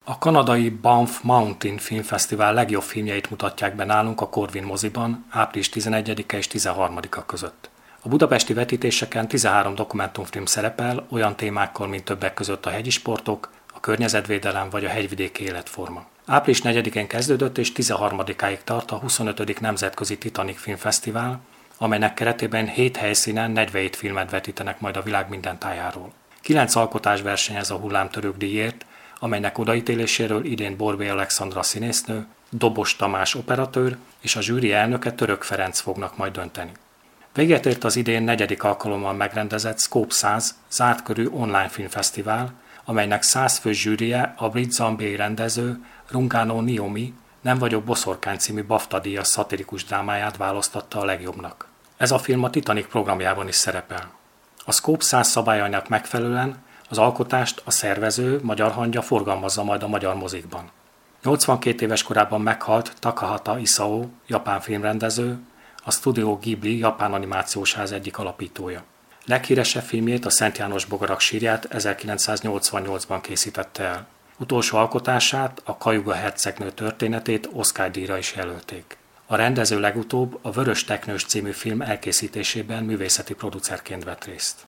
A kanadai Banff Mountain Filmfesztivál legjobb filmjeit mutatják be nálunk a Corvin moziban április 11-e és 13-a között. A budapesti vetítéseken 13 dokumentumfilm szerepel olyan témákkal, mint többek között a hegyi sportok, a környezetvédelem vagy a hegyvidéki életforma. Április 4-én kezdődött és 13-áig tart a 25. Nemzetközi Titanic Filmfesztivál, amelynek keretében 7 helyszínen 47 filmet vetítenek majd a világ minden tájáról. 9 alkotás versenyez a hullámtörők díjért, amelynek odaítéléséről idén Borbély Alexandra színésznő, Dobos Tamás operatőr és a zsűri elnöke Török Ferenc fognak majd dönteni. Véget ért az idén 4. alkalommal megrendezett Scope 100 zártkörű online filmfesztivál, amelynek 100 fős zsűrije a brit zambiai rendező Rungano Niomi Nem vagyok boszorkány című BAFTA-díjas szatirikus drámáját választotta a legjobbnak. Ez a film a Titanic programjában is szerepel. A Scope 100 szabályainak megfelelően az alkotást a szervező magyar hangja forgalmazza majd a magyar mozikban. 82 éves korában meghalt Takahata Isao, japán filmrendező, a Studio Ghibli japán animációs ház egyik alapítója. Leghíresebb filmjét, a Szent János Bogarak sírját 1988-ban készítette el. Utolsó alkotását, a Kajuga hercegnő történetét Oscar-díjra is jelölték. A rendező legutóbb a Vörös teknős című film elkészítésében művészeti producerként vett részt.